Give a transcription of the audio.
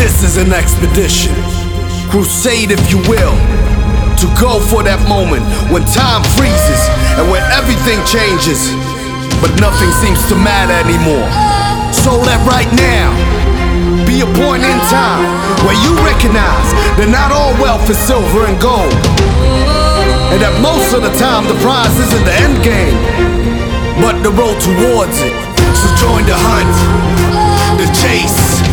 This is an expedition, crusade if you will, to go for that moment when time freezes and when everything changes, but nothing seems to matter anymore. So let right now be a point in time where you recognize that not all wealth is silver and gold, and that most of the time the prize isn't the end game, but the road towards it. So join the hunt, the chase,